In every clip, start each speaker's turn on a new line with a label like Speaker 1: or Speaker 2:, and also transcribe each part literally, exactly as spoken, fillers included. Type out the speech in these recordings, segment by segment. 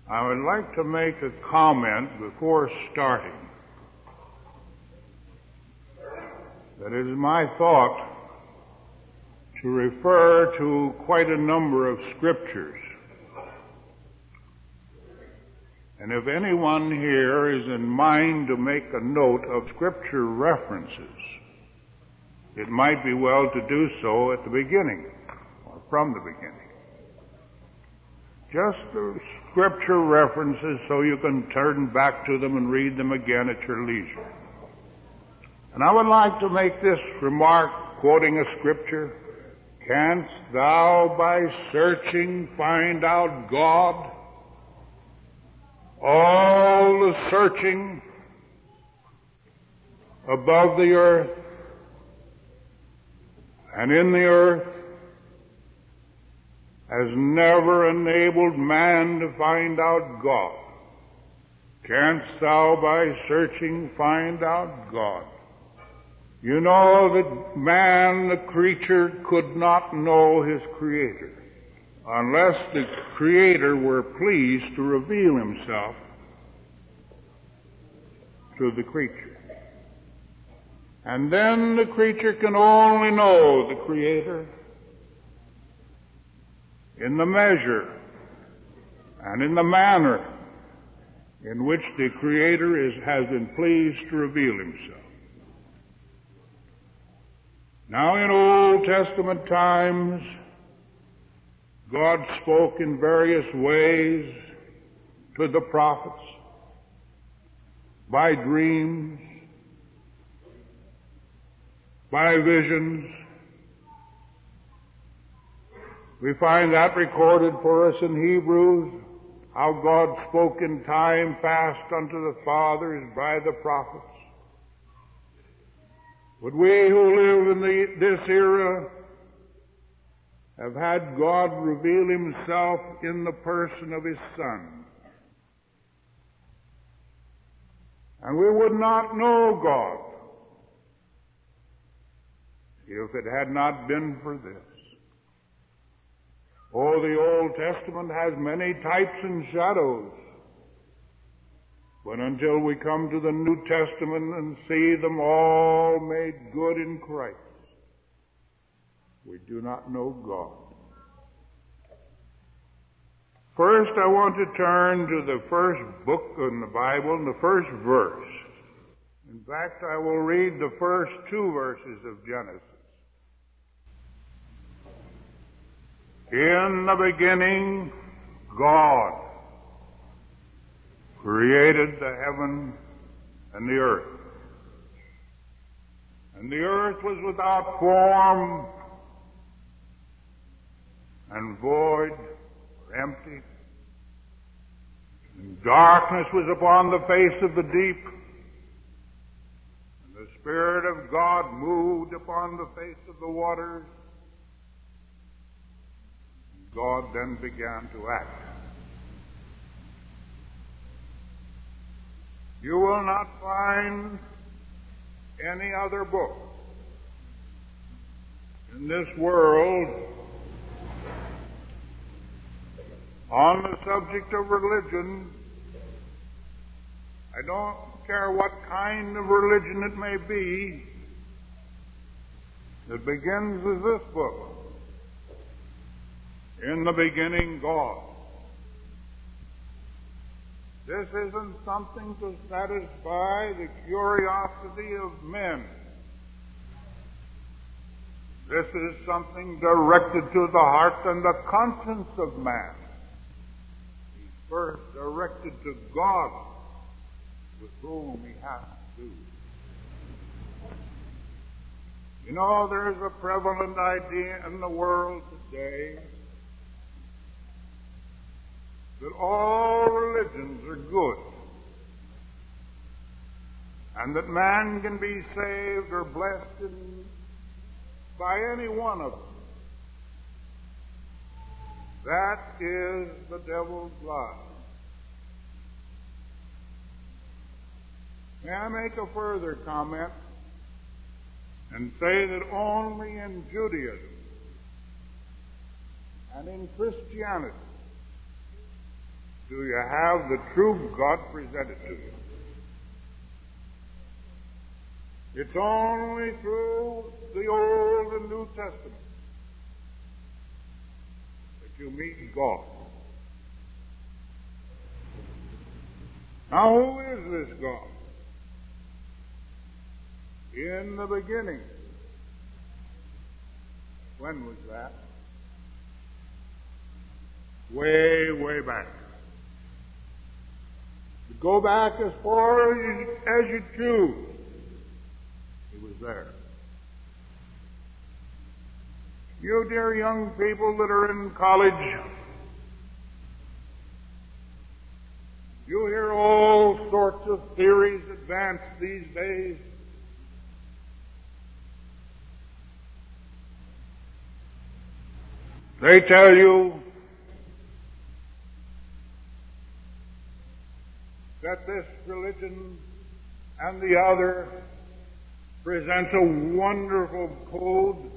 Speaker 1: I would like to make a comment before starting. That it is my thought to refer to quite a number of scriptures. And if anyone here is in mind to make a note of scripture references, it might be well to do so at the beginning, or from the beginning. Just the scripture references so you can turn back to them and read them again at your leisure. And I would like to make this remark, quoting a scripture: "Canst thou by searching find out God? All the searching above the earth and in the earth has never enabled man to find out God. Canst thou by searching find out God?" You know that man, the creature, could not know his Creator unless the Creator were pleased to reveal himself to the creature. And then the creature can only know the Creator in the measure and in the manner in which the Creator is, has been pleased to reveal himself. Now, in Old Testament times, God spoke in various ways to the prophets, by dreams, by visions. We find that recorded for us in Hebrews, how God spoke in time past unto the fathers by the prophets. But we who live in the, this era have had God reveal himself in the person of his Son. And we would not know God if it had not been for this. Oh, the Old Testament has many types and shadows. But until we come to the New Testament and see them all made good in Christ, we do not know God. First, I want to turn to the first book in the Bible, and the first verse. In fact, I will read the first two verses of Genesis. In the beginning, God created the heaven and the earth. And the earth was without form and void, or empty. And darkness was upon the face of the deep. And the Spirit of God moved upon the face of the waters. And God then began to act. You will not find any other book in this world on the subject of religion. I don't care what kind of religion it may be, that begins with this book. In the beginning, God. This isn't something to satisfy the curiosity of men. This is something directed to the heart and the conscience of man. He's first directed to God, with whom he has to do. You know, there's a prevalent idea in the world today that all religions are good, and that man can be saved or blessed in, by any one of them. That is the devil's lie. May I make a further comment and say that only in Judaism and in Christianity do you have the true God presented to you? It's only through the Old and New Testament that you meet God. Now, who is this God? In the beginning. When was that? Way, way back. Go back as far as you, as you choose. He was there. You dear young people that are in college, you hear all sorts of theories advanced these days. They tell you that this religion and the other presents a wonderful code,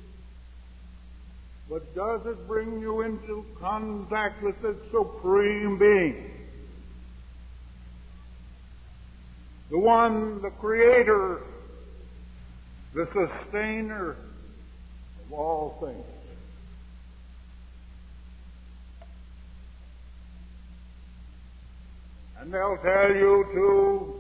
Speaker 1: but does it bring you into contact with the Supreme Being? The one, the Creator, the Sustainer of all things. And they'll tell you, too,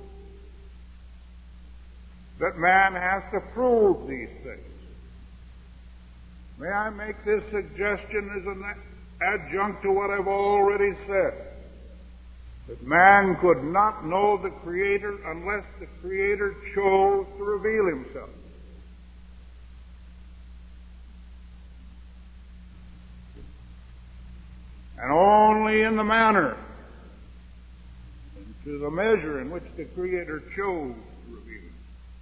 Speaker 1: that man has to prove these things. May I make this suggestion as an adjunct to what I've already said? That man could not know the Creator unless the Creator chose to reveal Himself. And only in the manner, to the measure in which the Creator chose to reveal it.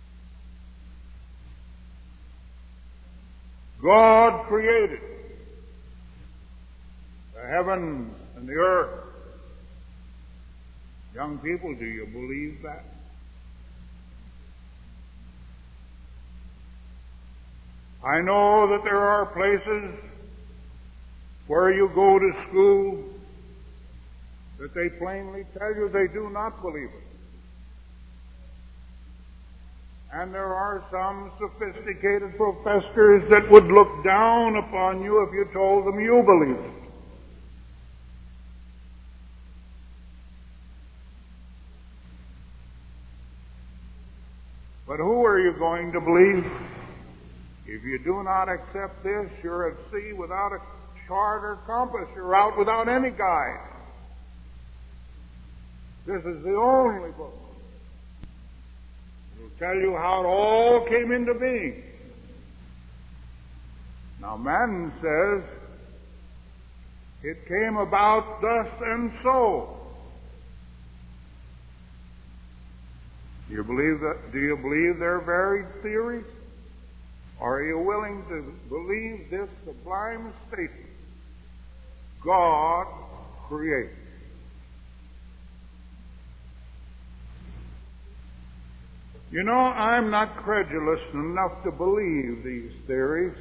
Speaker 1: God created the heavens and the earth. Young people, do you believe that? I know that there are places where you go to school that they plainly tell you they do not believe it. And there are some sophisticated professors that would look down upon you if you told them you believe it. But who are you going to believe? If you do not accept this, you're at sea without a chart or compass. You're out without any guide. This is the only book. It will tell you how it all came into being. Now, man says it came about thus and so. Do you believe that? Do you believe their varied theories? Or are you willing to believe this sublime statement? God created. You know, I'm not credulous enough to believe these theories.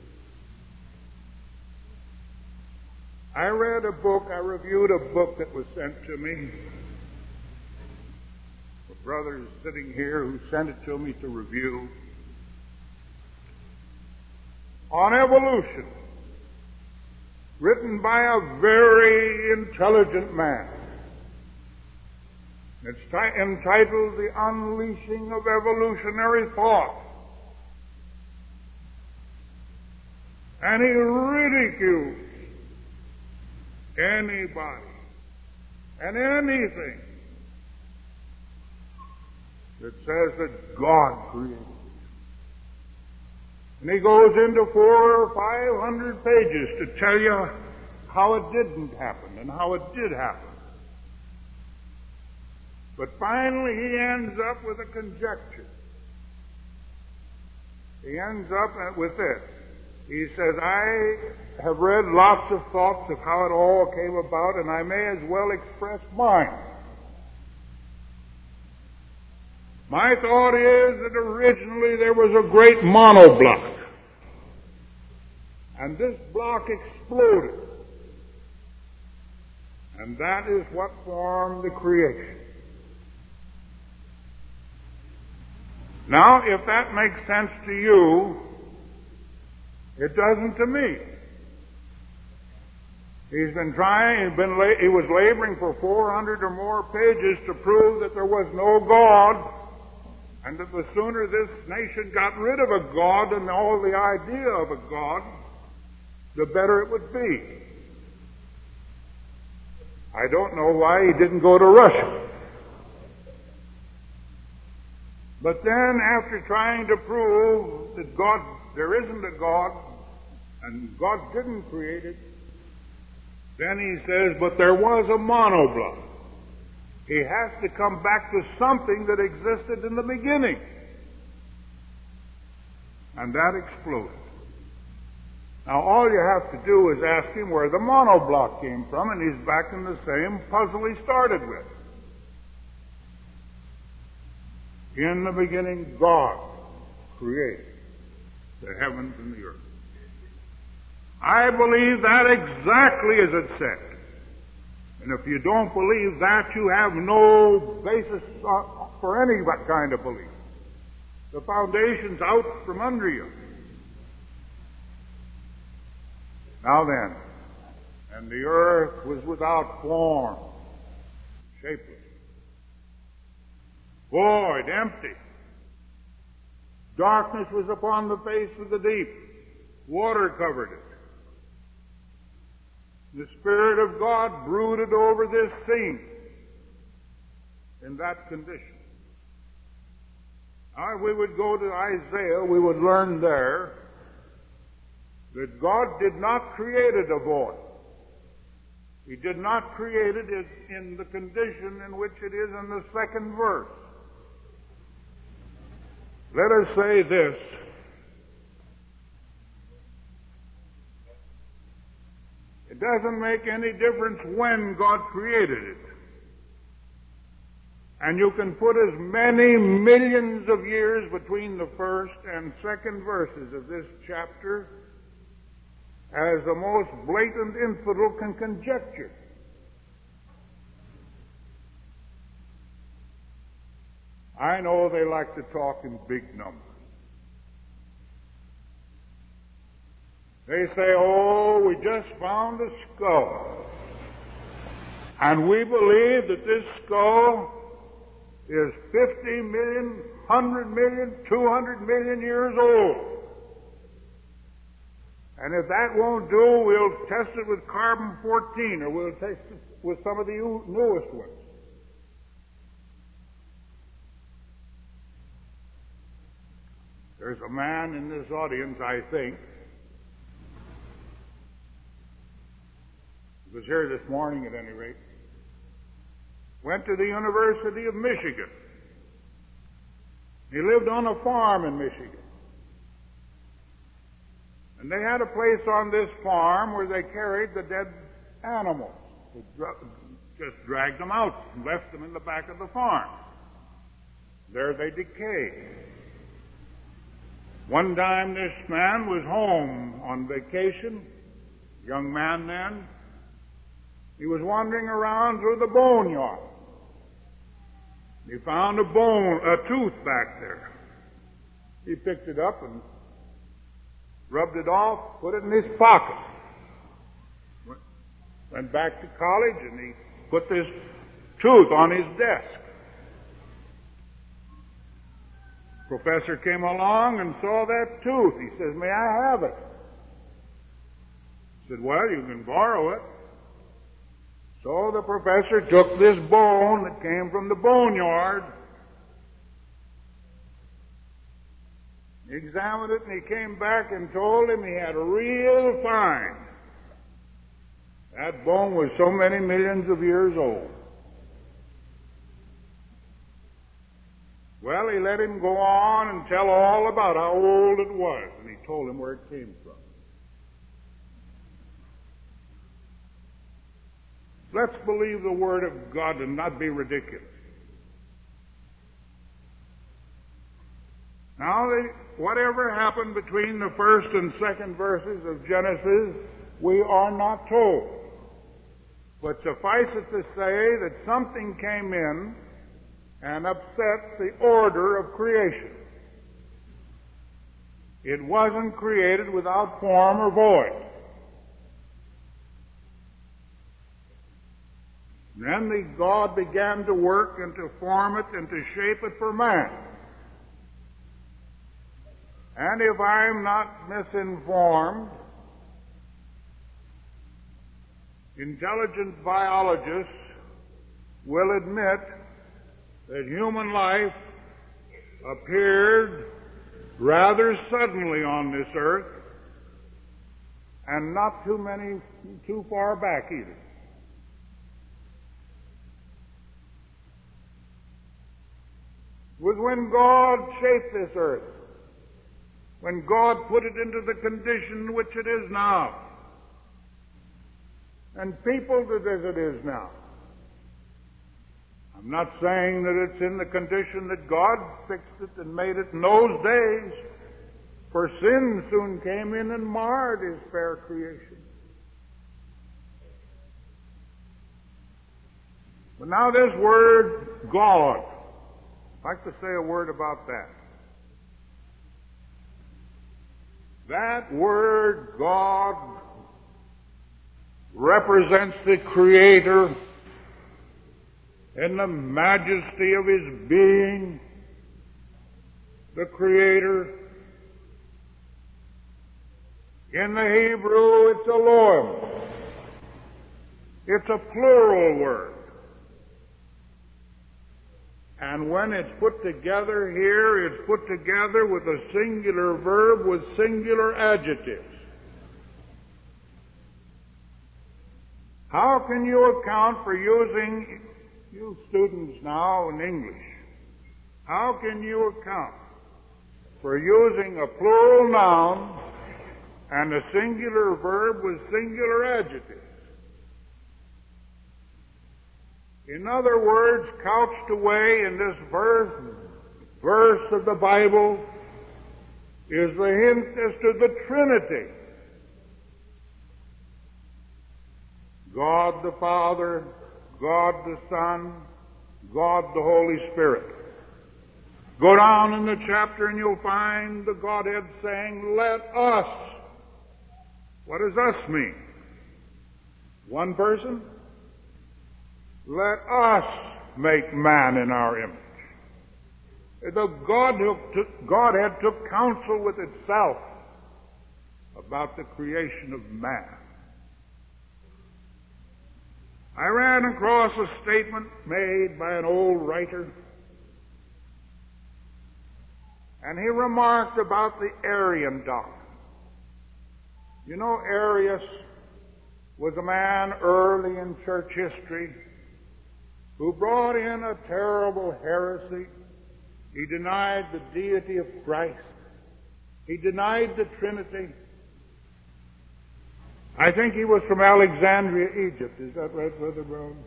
Speaker 1: I read a book, I reviewed a book that was sent to me. A brother is sitting here who sent it to me to review. On evolution, written by a very intelligent man. It's t- entitled The Unleashing of Evolutionary Thought. And he ridicules anybody and anything that says that God created. And he goes into four or five hundred pages to tell you how it didn't happen and how it did happen. But finally he ends up with a conjecture. He ends up with this. He says, I have read lots of thoughts of how it all came about, and I may as well express mine. My thought is that originally there was a great monoblock. And this block exploded. And that is what formed the creation. Now, if that makes sense to you, it doesn't to me. He's been trying, he's been, he was laboring for four hundred or more pages to prove that there was no God, and that the sooner this nation got rid of a God and all the idea of a God, the better it would be. I don't know why he didn't go to Russia. But then, after trying to prove that God, there isn't a God, and God didn't create it, then he says, but there was a monoblock. He has to come back to something that existed in the beginning. And that exploded. Now, all you have to do is ask him where the monoblock came from, and he's back in the same puzzle he started with. In the beginning, God created the heavens and the earth. I believe that exactly as it said. And if you don't believe that, you have no basis for any kind of belief. The foundation's out from under you. Now then, and the earth was without form, shapeless, void, empty. Darkness was upon the face of the deep. Water covered it. The Spirit of God brooded over this scene in that condition. Now, if we would go to Isaiah, we would learn there that God did not create it a void. He did not create it in the condition in which it is in the second verse. Let us say this. It doesn't make any difference when God created it. And you can put as many millions of years between the first and second verses of this chapter as the most blatant infidel can conjecture. I know they like to talk in big numbers. They say, oh, we just found a skull. And we believe that this skull is fifty million, one hundred million, two hundred million years old. And if that won't do, we'll test it with carbon fourteen, or we'll test it with some of the newest ones. There's a man in this audience, I think, he was here this morning at any rate, went to the University of Michigan. He lived on a farm in Michigan. And they had a place on this farm where they carried the dead animals. They just dragged them out and left them in the back of the farm. There they decayed. One time this man was home on vacation, young man then. He was wandering around through the boneyard. He found a bone, a tooth back there. He picked it up and rubbed it off, put it in his pocket. Went back to college and he put this tooth on his desk. Professor came along and saw that tooth. He says, may I have it? He said, well, you can borrow it. So the professor took this bone that came from the boneyard, he examined it, and he came back and told him he had a real find. That bone was so many millions of years old. Well, he let him go on and tell all about how old it was, and he told him where it came from. Let's believe the Word of God and not be ridiculous. Now, whatever happened between the first and second verses of Genesis, we are not told. But suffice it to say that something came in and upset the order of creation. It wasn't created without form or void. Then the God began to work and to form it and to shape it for man. And if I'm not misinformed, intelligent biologists will admit that human life appeared rather suddenly on this earth, and not too many, too far back either. It was when God shaped this earth, when God put it into the condition which it is now, and peopled it as it is now. I'm not saying that it's in the condition that God fixed it and made it in those days, for sin soon came in and marred His fair creation. But now this word, God, I'd like to say a word about that. That word, God, represents the Creator in the majesty of His being, the Creator. In the Hebrew, it's Elohim. It's a plural word. And when it's put together here, it's put together with a singular verb with singular adjectives. How can you account for using, you students now in English, how can you account for using a plural noun and a singular verb with singular adjectives? In other words, couched away in this verse, verse of the Bible is the hint as to the Trinity. God the Father, God the Son, God the Holy Spirit. Go down in the chapter and you'll find the Godhead saying, "Let us." What does us mean? One person? Let us make man in our image. The God who took, Godhead took counsel with itself about the creation of man. I ran across a statement made by an old writer, and he remarked about the Arian doctrine. You know, Arius was a man early in church history who brought in a terrible heresy. He denied the deity of Christ. He denied the Trinity. I think he was from Alexandria, Egypt. Is that right, Brother Brown?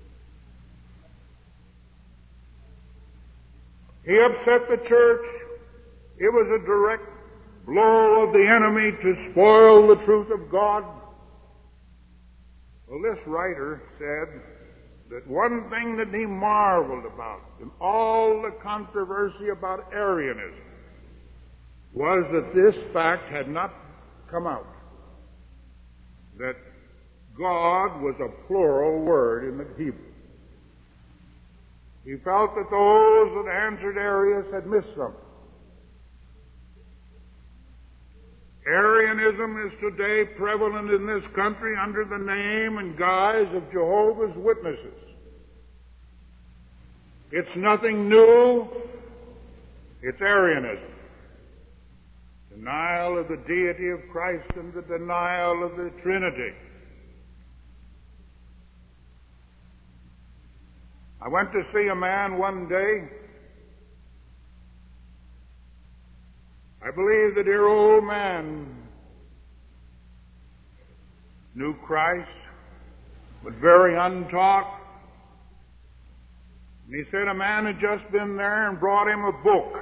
Speaker 1: He upset the church. It was a direct blow of the enemy to spoil the truth of God. Well, this writer said that one thing that he marveled about in all the controversy about Arianism was that this fact had not come out, that God was a plural word in the Hebrew. He felt that those that answered Arius had missed something. Arianism is today prevalent in this country under the name and guise of Jehovah's Witnesses. It's nothing new. It's Arianism. Denial of the deity of Christ and the denial of the Trinity. I went to see a man one day. I believe the dear old man knew Christ, but very untaught. And he said a man had just been there and brought him a book.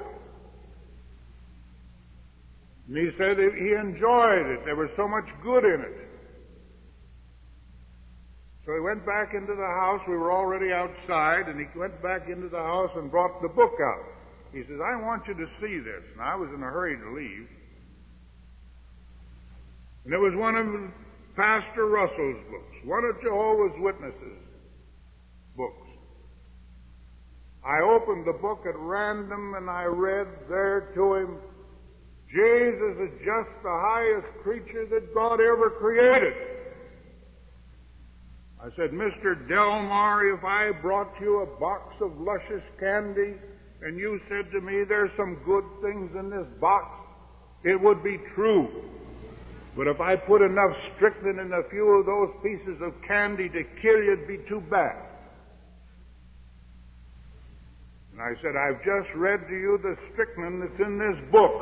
Speaker 1: And he said that he enjoyed it. There was so much good in it. So he went back into the house. We were already outside, and he went back into the house and brought the book out. He says, I want you to see this. And I was in a hurry to leave. And it was one of Pastor Russell's books, one of Jehovah's Witnesses' books. I opened the book at random and I read there to him, Jesus is just the highest creature that God ever created. I said, Mister Delmar, if I brought you a box of luscious candy and you said to me, there's some good things in this box, it would be true. But if I put enough strychnine in a few of those pieces of candy to kill you, it'd be too bad. And I said, I've just read to you the strychnine that's in this book.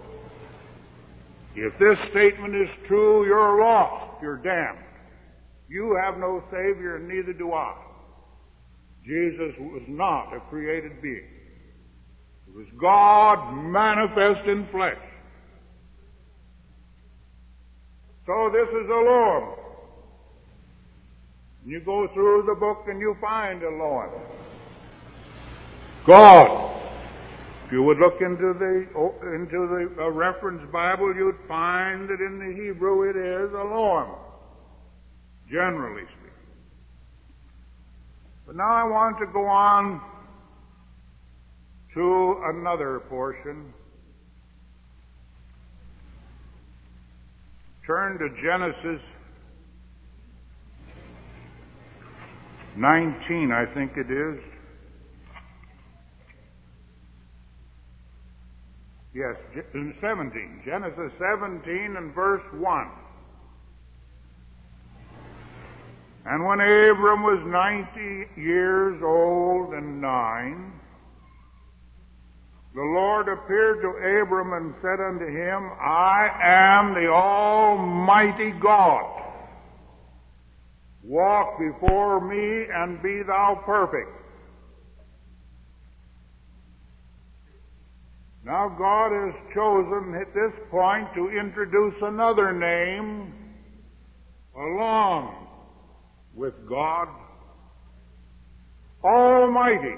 Speaker 1: If this statement is true, you're lost. You're damned. You have no Savior, and neither do I. Jesus was not a created being. It was God manifest in flesh. So this is a Lord. You go through the book and you find a Lord. God. If you would look into the into the uh, reference Bible, you'd find that in the Hebrew it is a Lord, generally speaking. But now I want to go on to another portion. Turn to Genesis nineteen, I think it is. Yes, seventeen. Genesis seventeen and verse one. And when Abram was ninety years old and nine, the Lord appeared to Abram and said unto him, I am the Almighty God. Walk before me and be thou perfect. Now God has chosen at this point to introduce another name along with God, Almighty.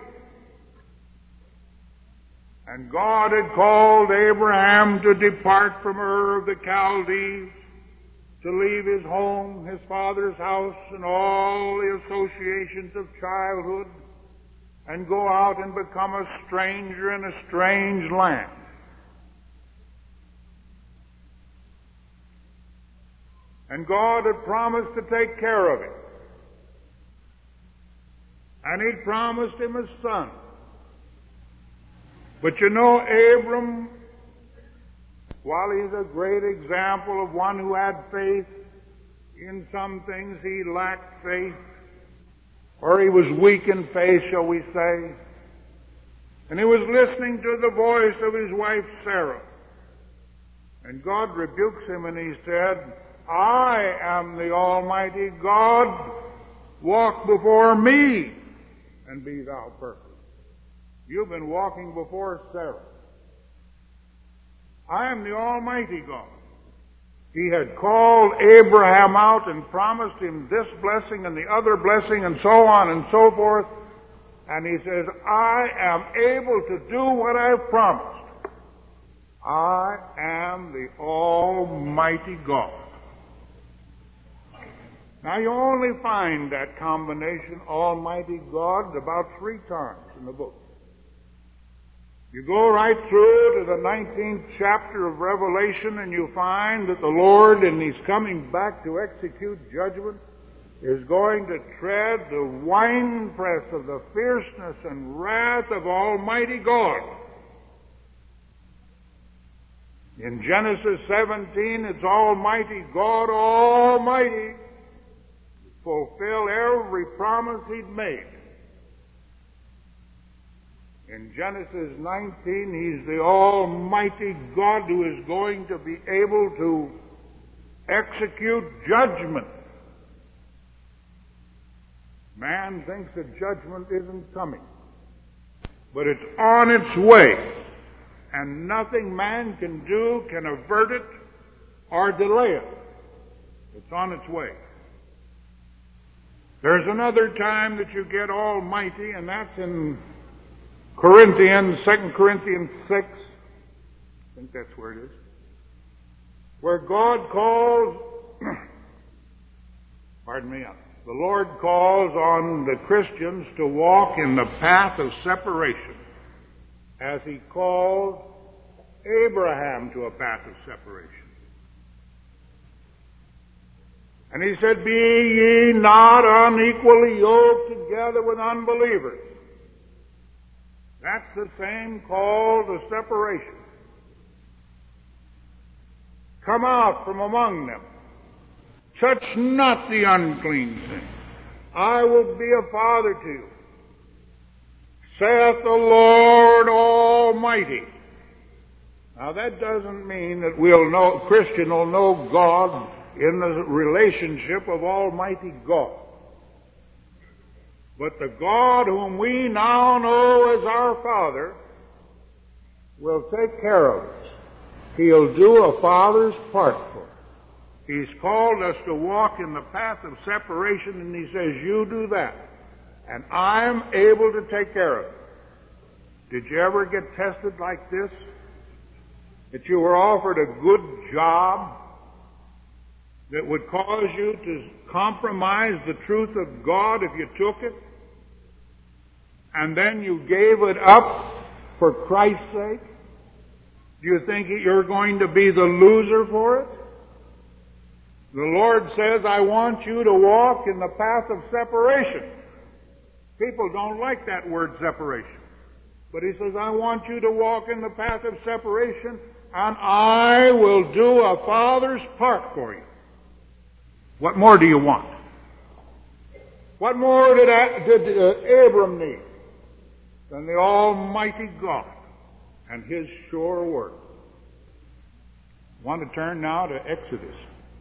Speaker 1: And God had called Abraham to depart from Ur of the Chaldees, to leave his home, his father's house, and all the associations of childhood, and go out and become a stranger in a strange land. And God had promised to take care of him. And He promised him a son. But you know, Abram, while he's a great example of one who had faith, in some things he lacked faith, or he was weak in faith, shall we say. And he was listening to the voice of his wife Sarah. And God rebukes him and He said, I am the Almighty God. Walk before me and be thou perfect. You've been walking before Sarah. I am the Almighty God. He had called Abraham out and promised him this blessing and the other blessing and so on and so forth. And He says, I am able to do what I've promised. I am the Almighty God. Now you only find that combination, Almighty God, about three times in the book. You go right through to the nineteenth chapter of Revelation and you find that the Lord, and He's coming back to execute judgment, is going to tread the winepress of the fierceness and wrath of Almighty God. In Genesis seventeen, it's Almighty God, Almighty, fulfill every promise He'd made. In Genesis nineteen, He's the Almighty God who is going to be able to execute judgment. Man thinks that judgment isn't coming, but it's on its way, and nothing man can do can avert it or delay it. It's on its way. There's another time that you get almighty, and that's in Corinthians, Second Corinthians six. I think that's where it is. Where God calls, pardon me, the Lord calls on the Christians to walk in the path of separation, as He called Abraham to a path of separation. And He said, "Be ye not unequally yoked together with unbelievers." That's the same call to separation. Come out from among them. Touch not the unclean thing. I will be a father to you, saith the Lord Almighty. Now that doesn't mean that we'll know, Christian will know God in the relationship of Almighty God. But the God whom we now know as our Father will take care of us. He'll do a father's part for us. He's called us to walk in the path of separation, and He says, you do that, and I'm able to take care of it. Did you ever get tested like this? That you were offered a good job that would cause you to compromise the truth of God if you took it, and then you gave it up for Christ's sake? Do you think you're going to be the loser for it? The Lord says, I want you to walk in the path of separation. People don't like that word separation. But He says, I want you to walk in the path of separation, and I will do a father's part for you. What more do you want? What more did, did uh, Abram need than the Almighty God and His sure word? I want to turn now to Exodus,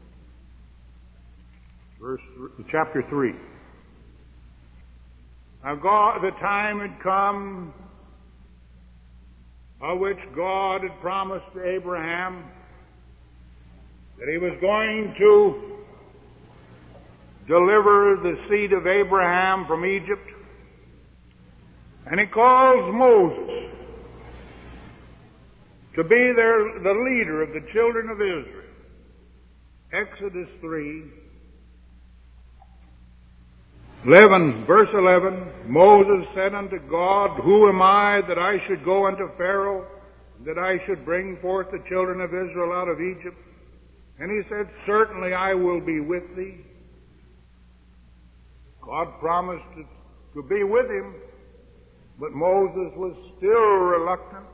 Speaker 1: verse chapter three. Now God, the time had come of which God had promised to Abraham that He was going to deliver the seed of Abraham from Egypt. And He calls Moses to be their, the leader of the children of Israel. Exodus three, eleven, verse eleven, Moses said unto God, Who am I that I should go unto Pharaoh, that I should bring forth the children of Israel out of Egypt? And He said, Certainly I will be with thee. God promised to, to be with him, but Moses was still reluctant.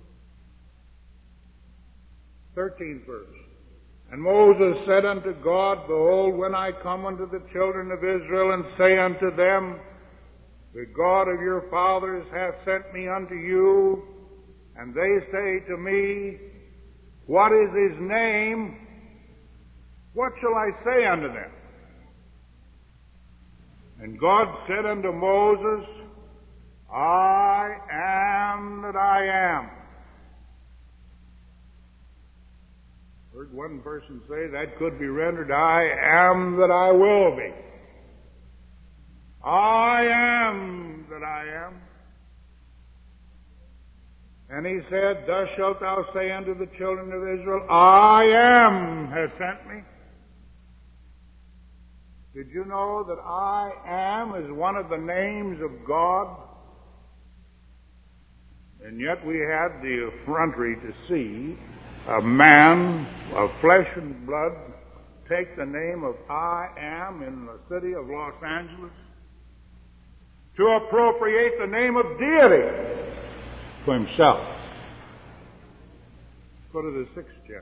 Speaker 1: thirteenth verse. And Moses said unto God, Behold, when I come unto the children of Israel and say unto them, The God of your fathers hath sent me unto you, and they say to me, What is His name? What shall I say unto them? And God said unto Moses, I am that I am. Heard one person say that could be rendered, I am that I will be. I am that I am. And He said, Thus shalt thou say unto the children of Israel, I am has sent me. Did you know that I am is one of the names of God? And yet we had the effrontery to see a man of flesh and blood take the name of I am in the city of Los Angeles to appropriate the name of deity to himself. Go to the sixth chapter.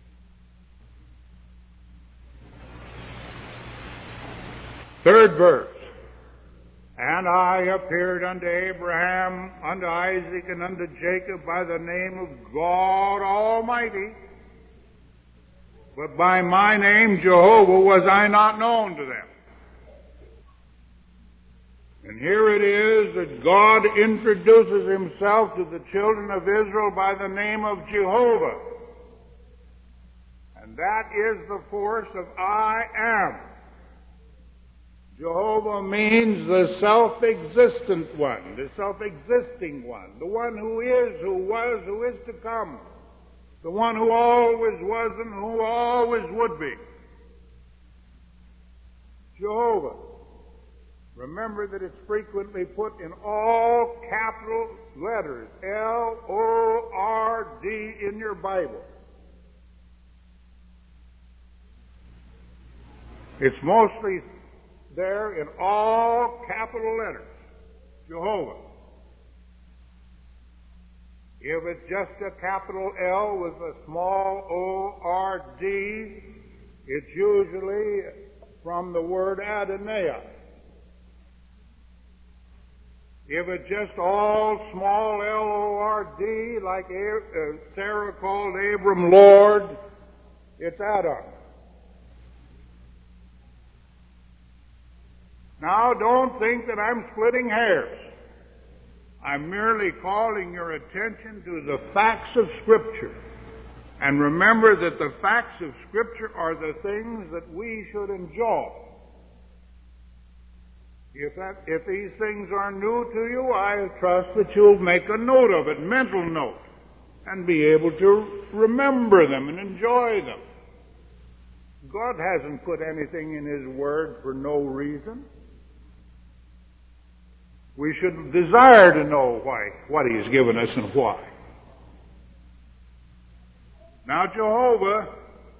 Speaker 1: Third verse. And I appeared unto Abraham, unto Isaac, and unto Jacob by the name of God Almighty. But by my name, Jehovah, was I not known to them. And here it is that God introduces Himself to the children of Israel by the name of Jehovah. And that is the force of I am. Jehovah means the self-existent one, the self-existing one, the one who is, who was, who is to come, the one who always was and who always would be. Jehovah. Remember that it's frequently put in all capital letters, L O R D in your Bible. It's mostly there in all capital letters, Jehovah. If it's just a capital L with a small O R D, it's usually from the word Adonai. If it's just all small L O R D, like Sarah called Abram Lord, it's Adam. Now, don't think that I'm splitting hairs. I'm merely calling your attention to the facts of Scripture. And remember that the facts of Scripture are the things that we should enjoy. If, that, if these things are new to you, I trust that you'll make a note of it, mental note, and be able to remember them and enjoy them. God hasn't put anything in His Word for no reason. We should desire to know why, what He's given us and why. Now, Jehovah,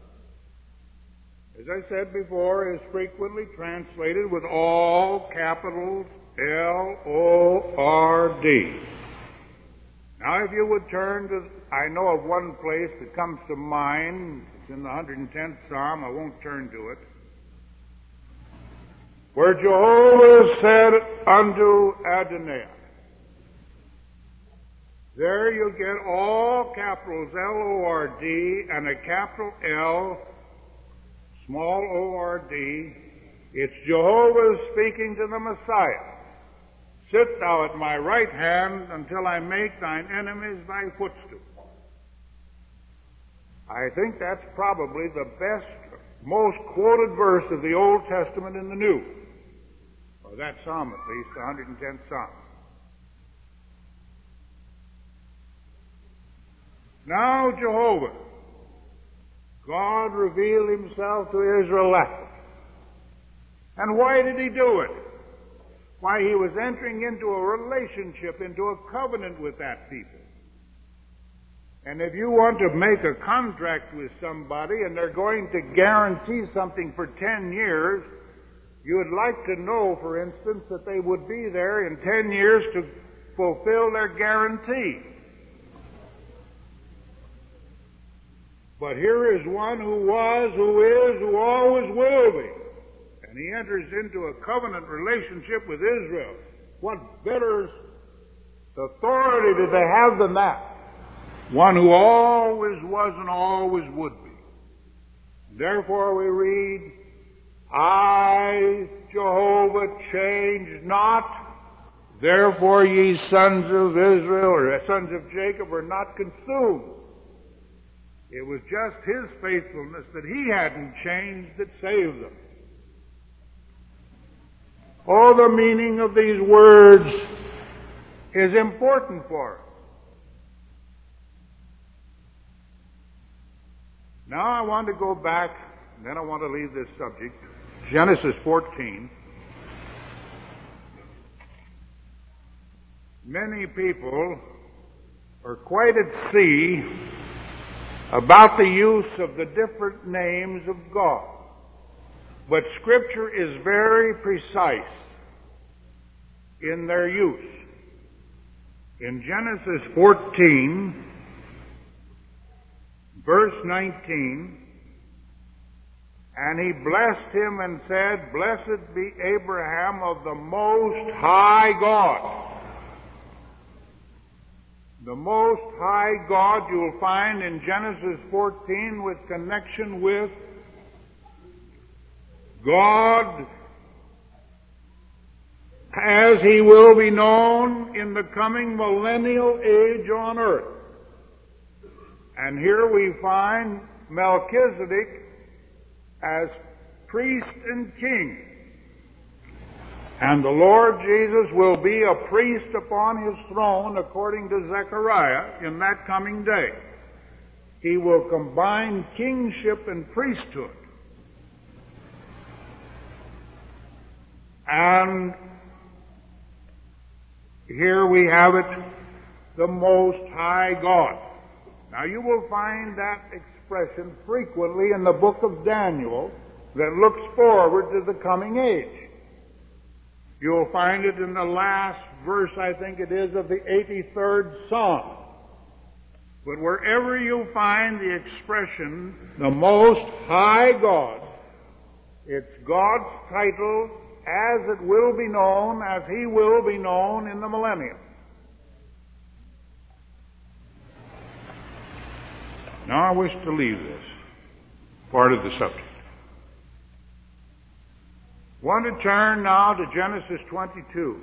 Speaker 1: as I said before, is frequently translated with all capitals L O R D. Now, if you would turn to, I know of one place that comes to mind. It's in the one hundred tenth Psalm. I won't turn to it. Where Jehovah said unto Adonai. There you get all capitals L O R D and a capital L, small O R D. It's Jehovah speaking to the Messiah. Sit thou at my right hand until I make thine enemies thy footstool. I think that's probably the best, most quoted verse of the Old Testament in the New. Or that psalm at least, the one hundred tenth Psalm. Now Jehovah, God revealed Himself to Israel. And why did He do it? Why, He was entering into a relationship, into a covenant with that people. And if you want to make a contract with somebody and they're going to guarantee something for ten years, you would like to know, for instance, that they would be there in ten years to fulfill their guarantee. But here is one who was, who is, who always will be. And He enters into a covenant relationship with Israel. What better authority did they have than that? One who always was and always would be. Therefore we read, I, Jehovah, change not. Therefore ye sons of Israel, or sons of Jacob, are not consumed. It was just His faithfulness that He hadn't changed that saved them. Oh, the meaning of these words is important for us. Now I want to go back, and then I want to leave this subject. Genesis fourteen. Many people are quite at sea about the use of the different names of God. But Scripture is very precise in their use. In Genesis fourteen, verse nineteen, and He blessed him and said, Blessed be Abraham of the Most High God. The Most High God you'll find in Genesis fourteen with connection with God as He will be known in the coming millennial age on earth. And here we find Melchizedek as priest and king. And the Lord Jesus will be a priest upon his throne, according to Zechariah, in that coming day. He will combine kingship and priesthood. And here we have it, the Most High God. Now you will find that expression frequently in the book of Daniel that looks forward to the coming age. You'll find it in the last verse, I think it is, of the eighty-third Psalm. But wherever you find the expression, the Most High God, it's God's title as it will be known, as He will be known in the millennium. Now I wish to leave this part of the subject. I want to turn now to Genesis twenty-two.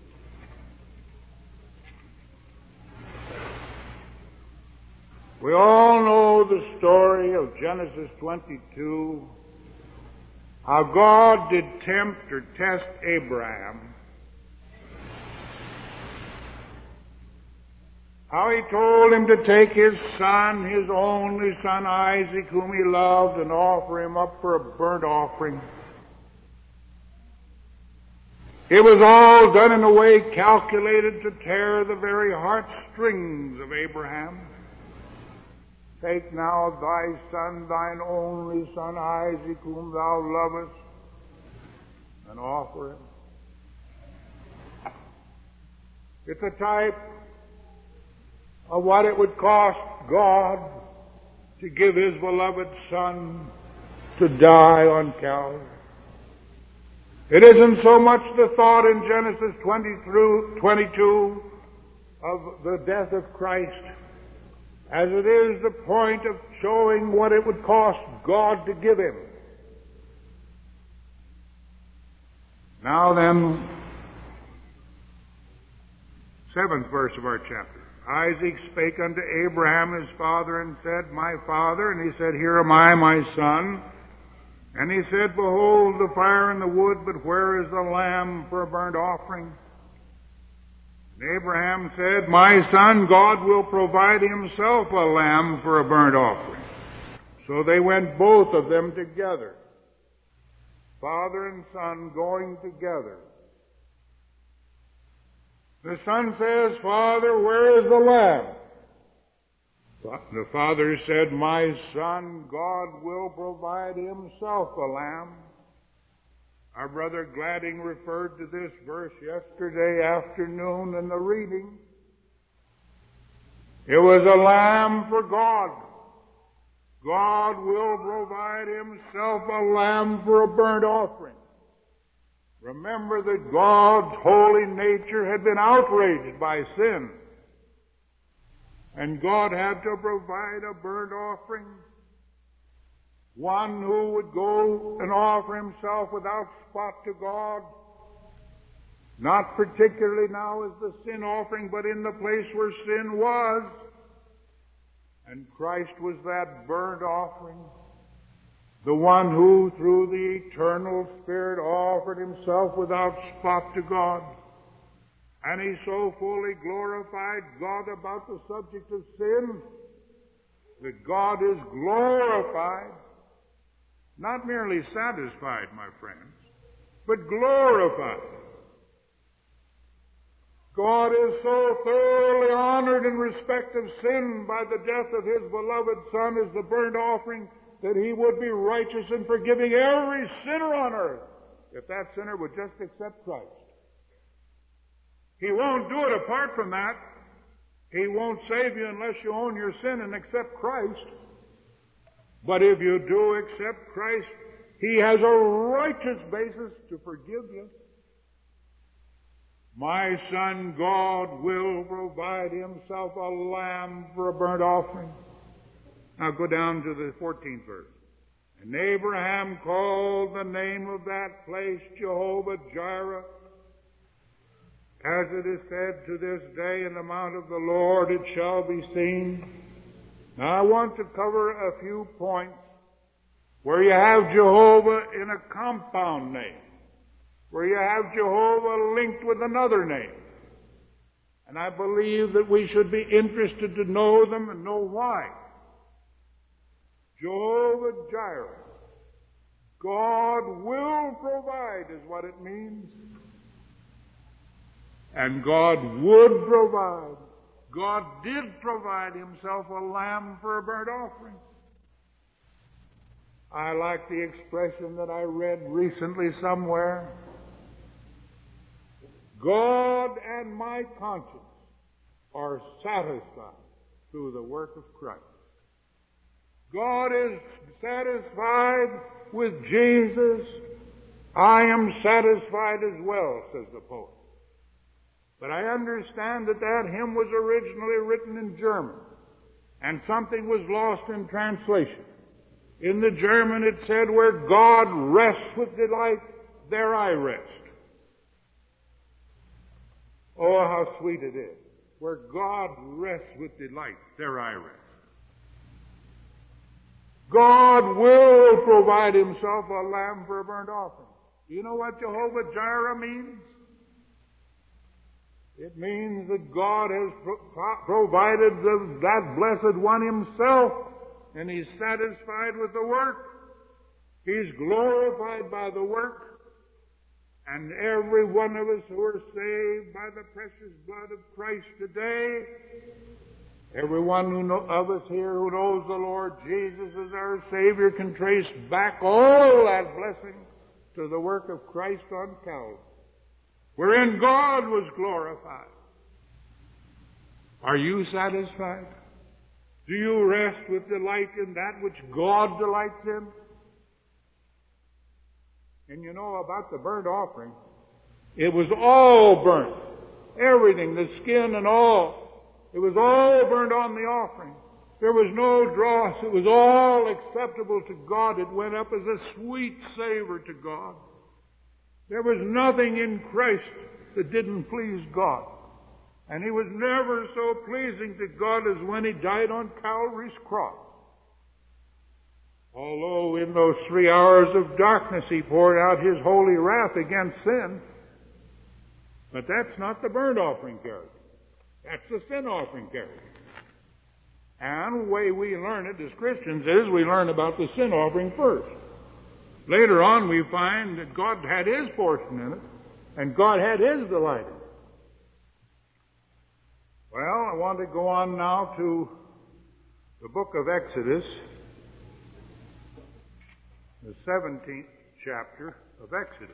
Speaker 1: We all know the story of Genesis twenty-two, how God did tempt or test Abraham, how He told him to take his son, his only son Isaac, whom he loved, and offer him up for a burnt offering. It was all done in a way calculated to tear the very heartstrings of Abraham. Take now thy son, thine only son Isaac, whom thou lovest, and offer him. It's a type of what it would cost God to give His beloved Son to die on Calvary. It isn't so much the thought in Genesis twenty-two of the death of Christ as it is the point of showing what it would cost God to give Him. Now then, seventh verse of our chapter. Isaac spake unto Abraham his father and said, My father. And he said, Here am I, my son. And he said, Behold the fire and the wood, but where is the lamb for a burnt offering? And Abraham said, My son, God will provide himself a lamb for a burnt offering. So they went both of them together, father and son going together. The son says, Father, where is the lamb? The father said, My son, God will provide himself a lamb. Our brother Gladding referred to this verse yesterday afternoon in the reading. It was a lamb for God. God will provide himself a lamb for a burnt offering. Remember that God's holy nature had been outraged by sin. And God had to provide a burnt offering. One who would go and offer himself without spot to God. Not particularly now as the sin offering, but in the place where sin was. And Christ was that burnt offering. The one who, through the eternal Spirit, offered himself without spot to God. And he so fully glorified God about the subject of sin that God is glorified, not merely satisfied, my friends, but glorified. God is so thoroughly honored in respect of sin by the death of His beloved Son as the burnt offering that He would be righteous in forgiving every sinner on earth if that sinner would just accept Christ. He won't do it apart from that. He won't save you unless you own your sin and accept Christ. But if you do accept Christ, He has a righteous basis to forgive you. My son, God will provide himself a lamb for a burnt offering. Now go down to the fourteenth verse. And Abraham called the name of that place Jehovah-Jireh. As it is said, to this day in the mount of the Lord it shall be seen. Now I want to cover a few points where you have Jehovah in a compound name. where you have Jehovah linked with another name. And I believe that we should be interested to know them and know why. Jehovah Jireh. God will provide is what it means. And God would provide. God did provide himself a lamb for a burnt offering. I like the expression that I read recently somewhere. God and my conscience are satisfied through the work of Christ. God is satisfied with Jesus. I am satisfied as well, says the poet. But I understand that that hymn was originally written in German, and something was lost in translation. In the German it said, where God rests with delight, there I rest. Oh, how sweet it is. Where God rests with delight, there I rest. God will provide himself a lamb for a burnt offering. Do you know what Jehovah Jireh means? It means that God has pro- provided the, that blessed one himself, and he's satisfied with the work. He's glorified by the work. And every one of us who are saved by the precious blood of Christ today, every one who know, of us here who knows the Lord Jesus as our Savior can trace back all that blessing to the work of Christ on Calvary, wherein God was glorified. Are you satisfied? Do you rest with delight in that which God delights in? And you know about the burnt offering, it was all burnt. Everything, the skin and all. It was all burnt on the offering. There was no dross. It was all acceptable to God. It went up as a sweet savor to God. There was nothing in Christ that didn't please God. And he was never so pleasing to God as when he died on Calvary's cross. Although in those three hours of darkness he poured out his holy wrath against sin. But that's not the burnt offering character. That's the sin offering character. And the way we learn it as Christians is we learn about the sin offering first. Later on we find that God had his portion in it, and God had his delight in it. Well, I want to go on now to the book of Exodus, the seventeenth chapter of Exodus.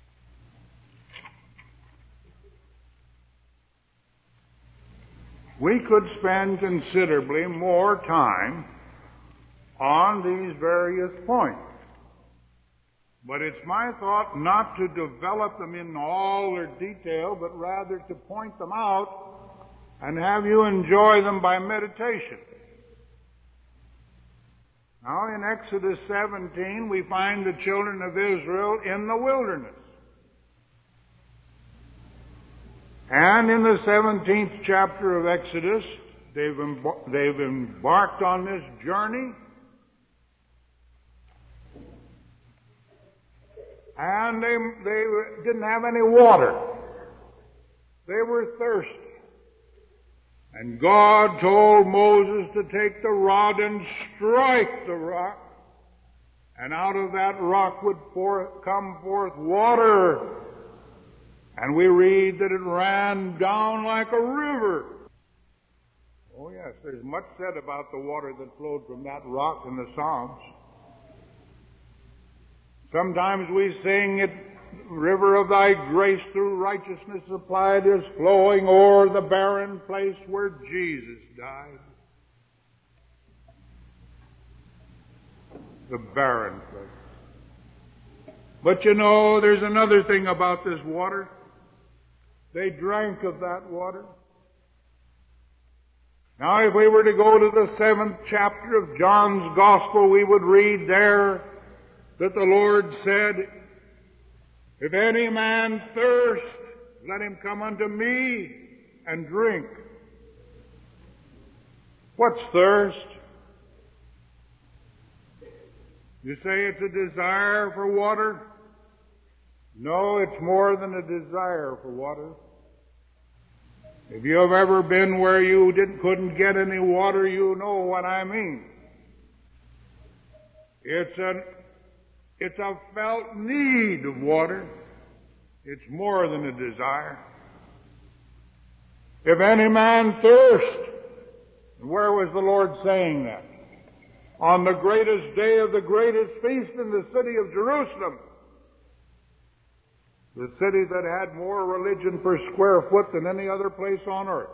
Speaker 1: We could spend considerably more time on these various points, but it's my thought not to develop them in all their detail, but rather to point them out and have you enjoy them by meditation. Now, in Exodus seventeen, we find the children of Israel in the wilderness. And in the seventeenth chapter of Exodus, they've, embar- they've embarked on this journey. And they, they didn't have any water. They were thirsty. And God told Moses to take the rod and strike the rock, and out of that rock would pour, come forth water. And we read that it ran down like a river. Oh yes, there's much said about the water that flowed from that rock in the Psalms. Sometimes we sing it, river of thy grace through righteousness supplied is flowing o'er the barren place where Jesus died. The barren place. But you know, there's another thing about this water. They drank of that water. Now, if we were to go to the seventh chapter of John's Gospel, we would read there that the Lord said, if any man thirst, let him come unto me and drink. What's thirst? You say it's a desire for water? No, it's more than a desire for water. If you have ever been where you didn't, couldn't get any water, you know what I mean. It's an, it's a felt need of water. It's more than a desire. If any man thirst, where was the Lord saying that? On the greatest day of the greatest feast in the city of Jerusalem, the city that had more religion per square foot than any other place on earth.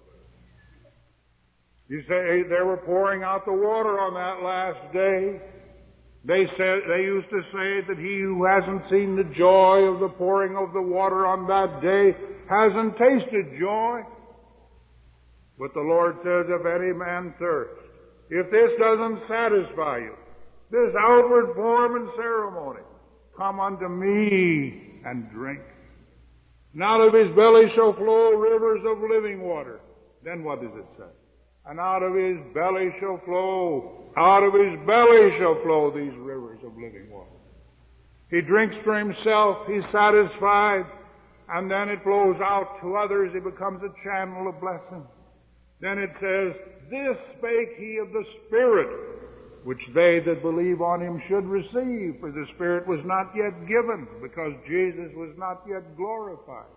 Speaker 1: You say they were pouring out the water on that last day. They said, they used to say that he who hasn't seen the joy of the pouring of the water on that day hasn't tasted joy. But the Lord says, if any man thirst, if this doesn't satisfy you, this outward form and ceremony, come unto me and drink. And out of his belly shall flow rivers of living water. Then what does it say? And out of his belly shall flow, out of his belly shall flow these rivers of living water. He drinks for himself, he's satisfied, and then it flows out to others. He becomes a channel of blessing. Then it says, this spake he of the Spirit, which they that believe on him should receive, for the Spirit was not yet given, because Jesus was not yet glorified.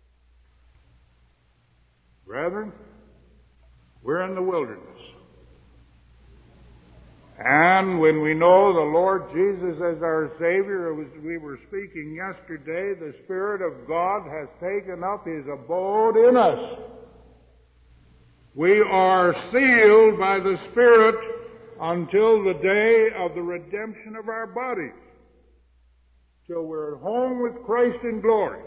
Speaker 1: Brethren, we're in the wilderness. And when we know the Lord Jesus as our Savior, as we were speaking yesterday, the Spirit of God has taken up His abode in us. We are sealed by the Spirit until the day of the redemption of our bodies, till we're at home with Christ in glory.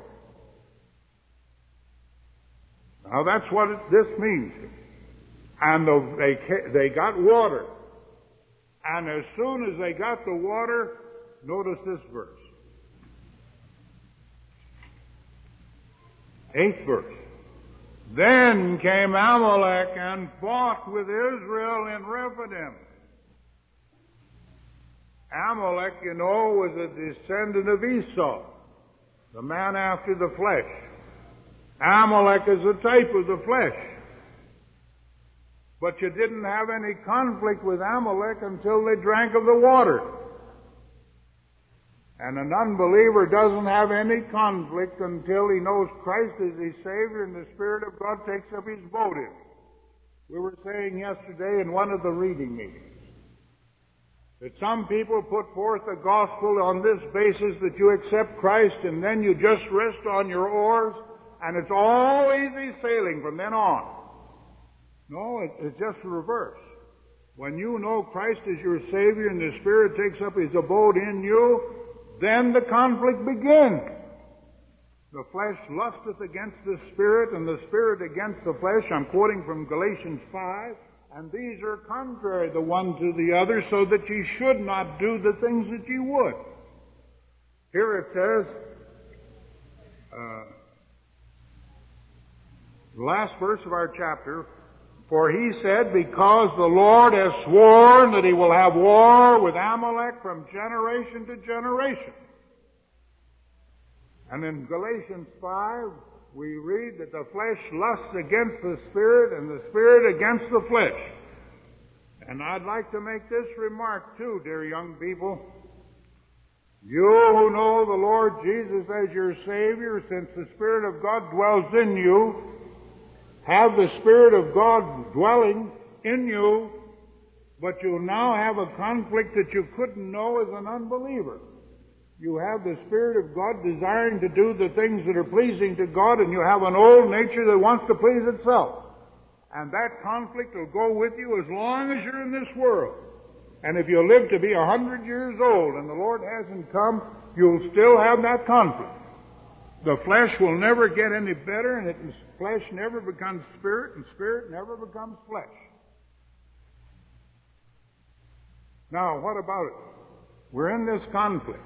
Speaker 1: Now that's what it, this means. And the, they, they got water. And as soon as they got the water, notice this verse. Eighth verse. Then came Amalek and fought with Israel in Rephidim. Amalek, you know, was a descendant of Esau, the man after the flesh. Amalek is a type of the flesh. But you didn't have any conflict with Amalek until they drank of the water. And an unbeliever doesn't have any conflict until he knows Christ is his Savior and the Spirit of God takes up his boat in. We were saying yesterday in one of the reading meetings that some people put forth the gospel on this basis that you accept Christ and then you just rest on your oars and it's all easy sailing from then on. No, it, it's just the reverse. When you know Christ is your Savior and the Spirit takes up His abode in you, then the conflict begins. The flesh lusteth against the Spirit, and the Spirit against the flesh. I'm quoting from Galatians five. And these are contrary the one to the other, so that ye should not do the things that ye would. Here it says, uh, the last verse of our chapter, for he said, because the Lord has sworn that he will have war with Amalek from generation to generation. And in Galatians five, we read that the flesh lusts against the Spirit and the Spirit against the flesh. And I'd like to make this remark too, dear young people. You who know the Lord Jesus as your Savior, since the Spirit of God dwells in you, have the Spirit of God dwelling in you, but you now have a conflict that you couldn't know as an unbeliever. You have the Spirit of God desiring to do the things that are pleasing to God, and you have an old nature that wants to please itself. And that conflict will go with you as long as you're in this world. And if you live to be a hundred years old and the Lord hasn't come, you'll still have that conflict. The flesh will never get any better, and it, flesh never becomes spirit, and spirit never becomes flesh. Now, what about it? We're in this conflict.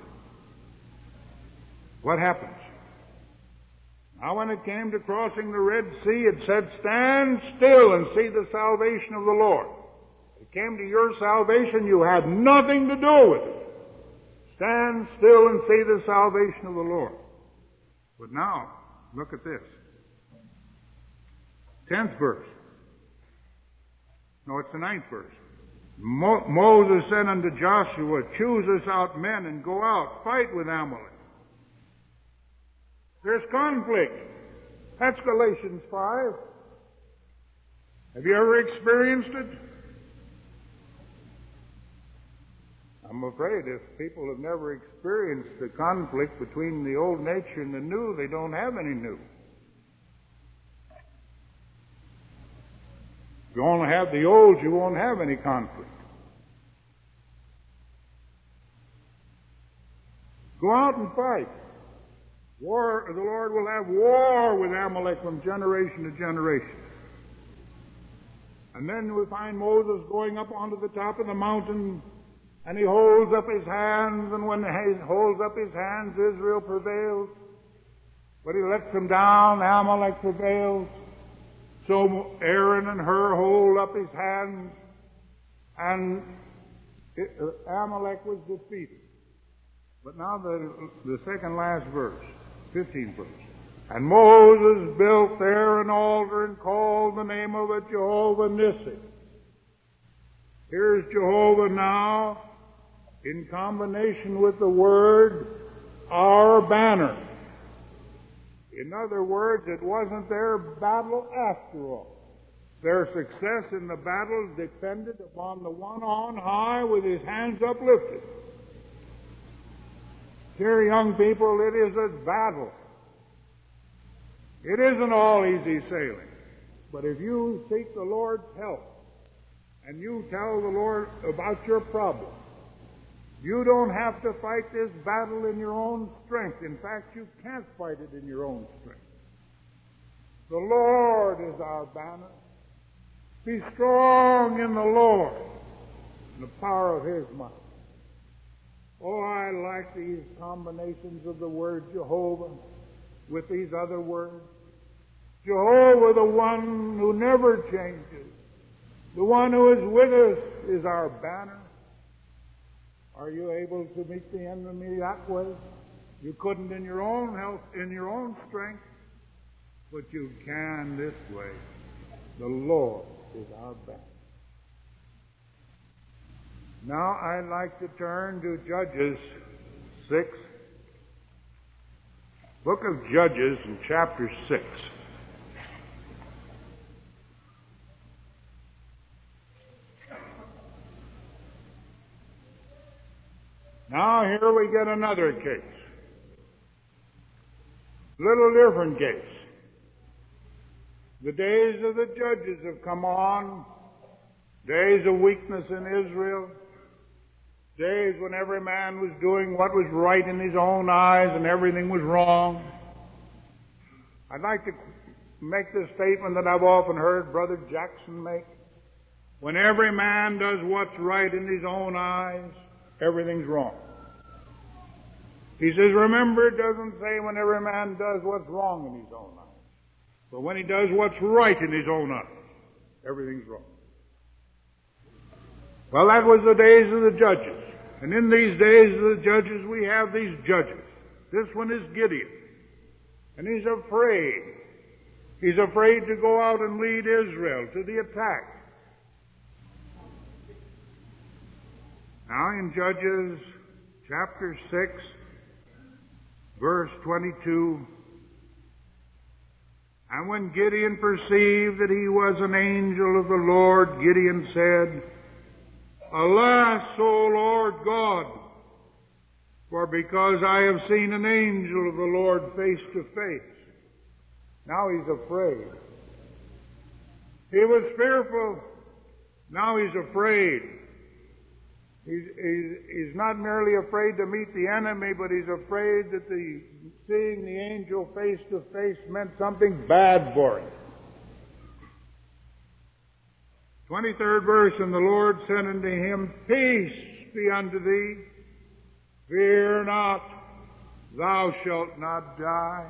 Speaker 1: What happens? Now, when it came to crossing the Red Sea, it said, stand still and see the salvation of the Lord. It came to your salvation, you had nothing to do with it. Stand still and see the salvation of the Lord. But now, look at this. Tenth verse. No, it's the ninth verse. Mo- Moses said unto Joshua, choose us out men and go out, fight with Amalek. There's conflict. That's Galatians five. Have you ever experienced it? I'm afraid if people have never experienced the conflict between the old nature and the new, they don't have any new. If you only have the old, you won't have any conflict. Go out and fight. War, the Lord will have war with Amalek from generation to generation. And then we find Moses going up onto the top of the mountain, and he holds up his hands, and when he holds up his hands, Israel prevails. But he lets them down, Amalek prevails. So Aaron and Hur hold up his hands, and it, uh, Amalek was defeated. But now the, the second last verse, fifteenth verse. And Moses built there an altar and called the name of it Jehovah Nissi. Here's Jehovah now in combination with the word our banner. In other words, it wasn't their battle after all. Their success in the battle depended upon the one on high with his hands uplifted. Dear young people, it is a battle. It isn't all easy sailing. But if you seek the Lord's help and you tell the Lord about your problem, you don't have to fight this battle in your own strength. In fact, you can't fight it in your own strength. The Lord is our banner. Be strong in the Lord and the power of His might. Oh, I like these combinations of the word Jehovah with these other words. Jehovah, the one who never changes, the one who is with us, is our banner. Are you able to meet the enemy that way? You couldn't in your own health, in your own strength, but you can this way. The Lord is our banner. Now I'd like to turn to Judges six. Book of Judges in chapter six. Now here we get another case. Little different case. The days of the judges have come on. Days of weakness in Israel. Days when every man was doing what was right in his own eyes and everything was wrong. I'd like to make this statement that I've often heard Brother Jackson make. When every man does what's right in his own eyes, everything's wrong. He says, remember, it doesn't say when every man does what's wrong in his own eyes. But when he does what's right in his own eyes, everything's wrong. Well, that was the days of the judges. And in these days of the judges, we have these judges. This one is Gideon. And he's afraid. He's afraid to go out and lead Israel to the attack. Now in Judges chapter six, verse twenty-two, and when Gideon perceived that he was an angel of the Lord, Gideon said, Alas, O Lord God, for because I have seen an angel of the Lord face to face. Now he's afraid. He was fearful. Now he's afraid. He's, he's, he's not merely afraid to meet the enemy, but he's afraid that the seeing the angel face to face meant something bad for him. twenty-third verse, and the Lord said unto him, Peace be unto thee. Fear not, thou shalt not die.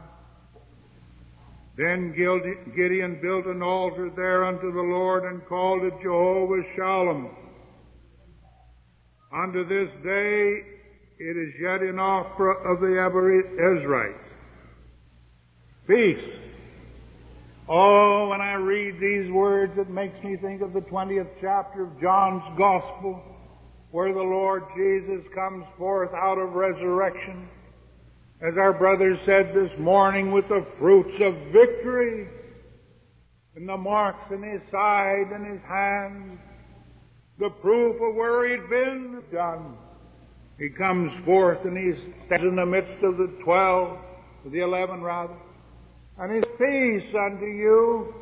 Speaker 1: Then Gideon built an altar there unto the Lord and called it Jehovah Shalom. Unto this day it is yet in offer of the Ezrites. Peace. Oh, when I read these words, it makes me think of the twentieth chapter of John's Gospel, where the Lord Jesus comes forth out of resurrection, as our brother said this morning, with the fruits of victory, and the marks in his side and his hands, the proof of where he'd been done. He comes forth and he stands in the midst of the twelve, the eleven rather, and his peace unto you.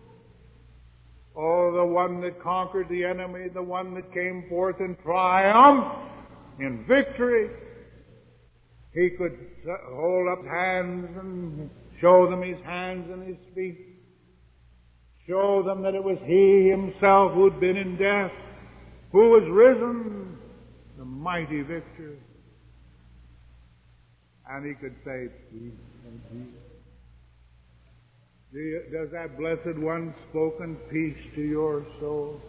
Speaker 1: Oh, the one that conquered the enemy, the one that came forth in triumph, in victory. He could hold up hands and show them his hands and his feet. Show them that it was he himself who'd been in death, who was risen, the mighty victor. And he could say, peace and peace. Does that blessed one spoken peace to your soul?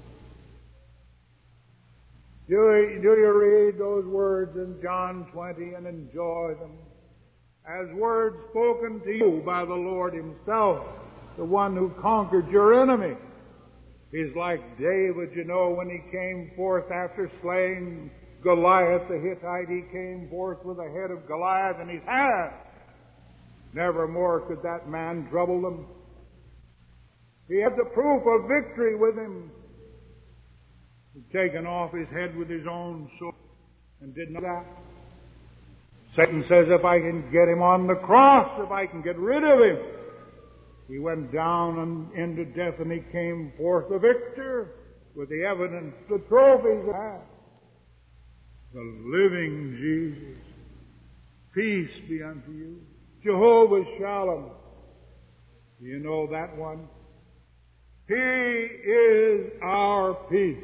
Speaker 1: Do you, do you read those words in John twenty and enjoy them as words spoken to you by the Lord himself, the one who conquered your enemy? He's like David, you know, when he came forth after slaying Goliath the Hittite. He came forth with the head of Goliath in his hand. Never more could that man trouble them. He had the proof of victory with him. He'd taken off his head with his own sword and did not that. Satan says, if I can get him on the cross, if I can get rid of him. He went down and into death, and he came forth a victor with the evidence, the trophies he had. The living Jesus. Peace be unto you. Jehovah Shalom. Do you know that one? He is our peace.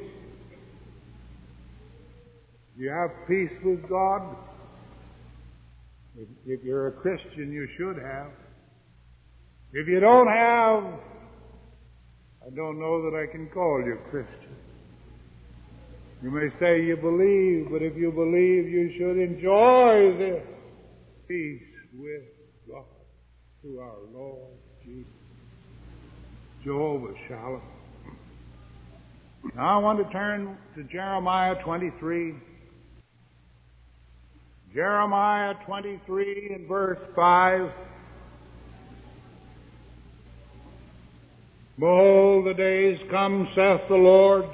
Speaker 1: You have peace with God? If, if you're a Christian, you should have. If you don't have, I don't know that I can call you Christian. You may say you believe, but if you believe, you should enjoy this peace with God through our Lord Jesus. Jehovah Shalom. Now I want to turn to Jeremiah twenty-three. Jeremiah twenty-three and verse five. Behold, the days come, saith the Lord,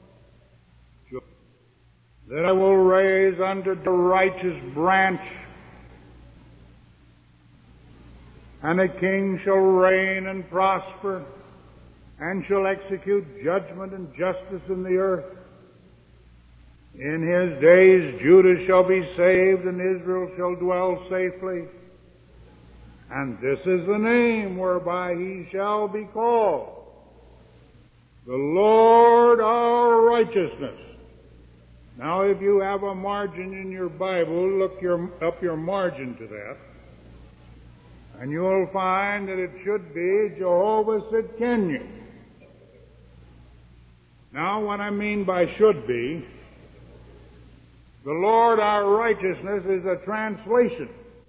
Speaker 1: that I will raise unto the righteous branch, and a king shall reign and prosper, and shall execute judgment and justice in the earth. In his days Judah shall be saved, and Israel shall dwell safely. And this is the name whereby he shall be called, the Lord our righteousness. Now, if you have a margin in your Bible, look your, up your margin to that, and you will find that it should be Jehovah Sidkenu. Now, what I mean by should be, the Lord our righteousness is a translation.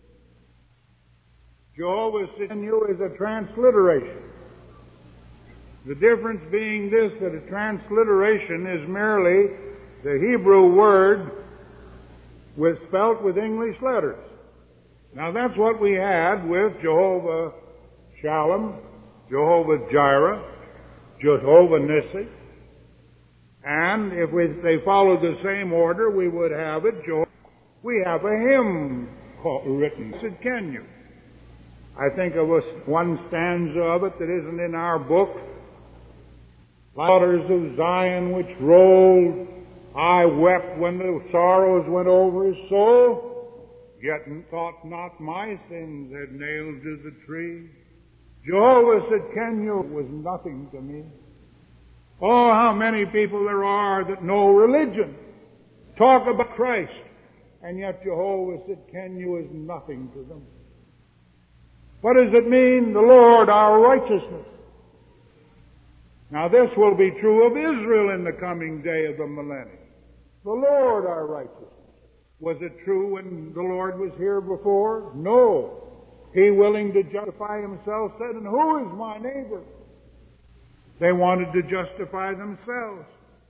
Speaker 1: Jehovah Sidkenu is a transliteration. The difference being this, that a transliteration is merely the Hebrew word was spelt with English letters. Now that's what we had with Jehovah Shalom, Jehovah Jireh, Jehovah Nissi. And if we, they followed the same order, we would have it. We have a hymn called, written, Sidkenu. I think of one stanza of it that isn't in our book. Waters of Zion which rolled, I wept when the sorrows went over his soul, yet thought not my sins had nailed to the tree. Jehovah Sidkenu was nothing to me. Oh, how many people there are that know religion, talk about Christ, and yet Jehovah Sidkenu is nothing to them. What does it mean? The Lord our righteousness. Now this will be true of Israel in the coming day of the millennium. The Lord our righteousness. Was it true when the Lord was here before? No. He, willing to justify himself, said, "And who is my neighbor?" They wanted to justify themselves.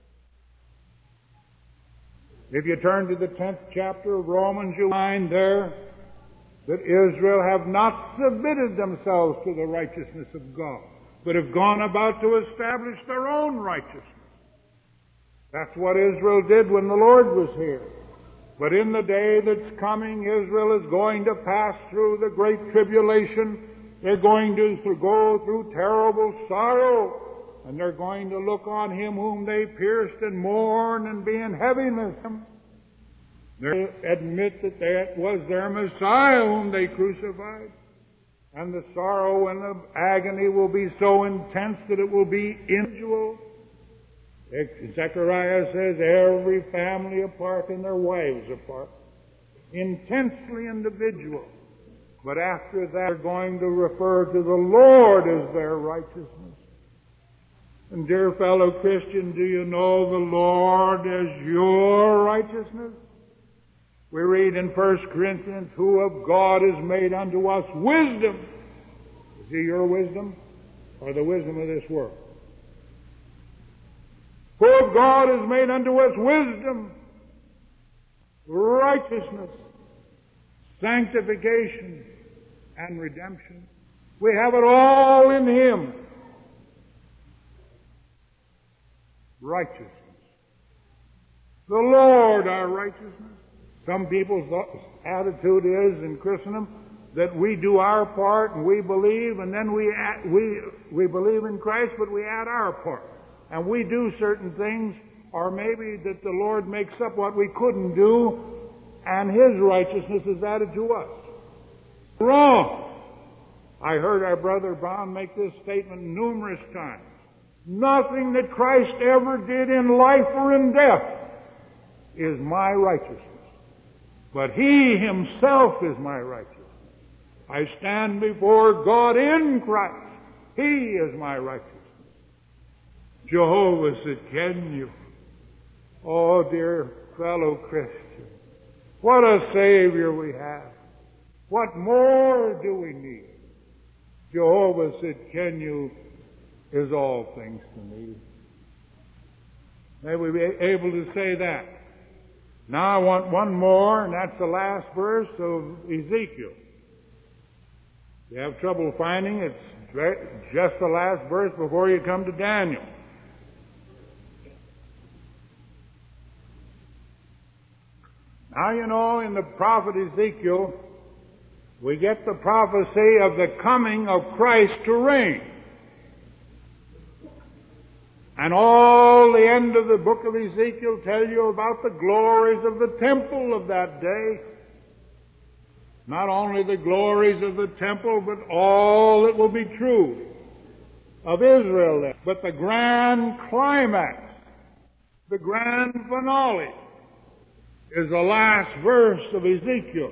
Speaker 1: If you turn to the tenth chapter of Romans, you'll find there that Israel have not submitted themselves to the righteousness of God, but have gone about to establish their own righteousness. That's what Israel did when the Lord was here. But in the day that's coming, Israel is going to pass through the great tribulation. They're going to go through terrible sorrow. And they're going to look on Him whom they pierced and mourn and be in heaviness. They admit that that was their Messiah whom they crucified. And the sorrow and the agony will be so intense that it will be individual. Zechariah says, every family apart and their wives apart. Intensely individual. But after that, they're going to refer to the Lord as their righteousness. And dear fellow Christian, do you know the Lord as your righteousness? We read in First Corinthians, who of God is made unto us wisdom. Is He your wisdom or the wisdom of this world? Who of God is made unto us wisdom, righteousness, sanctification, and redemption. We have it all in Him. Righteousness. The Lord our righteousness. Some people's attitude is in Christendom that we do our part and we believe, and then we add, we we believe in Christ, but we add our part. And we do certain things, or maybe that the Lord makes up what we couldn't do, and His righteousness is added to us. Wrong. I heard our brother Brown make this statement numerous times. Nothing that Christ ever did in life or in death is my righteousness. But He Himself is my righteousness. I stand before God in Christ. He is my righteousness. Jehovah said, can you? Oh, dear fellow Christian, what a Savior we have. What more do we need? Jehovah said, can you, is all things to me. May we be able to say that. Now I want one more, and that's the last verse of Ezekiel. If you have trouble finding it, it's just the last verse before you come to Daniel. Now, you know, in the prophet Ezekiel, we get the prophecy of the coming of Christ to reign. And all the end of the book of Ezekiel tells you about the glories of the temple of that day. Not only the glories of the temple, but all that will be true of Israel there. But the grand climax, the grand finale, is the last verse of Ezekiel.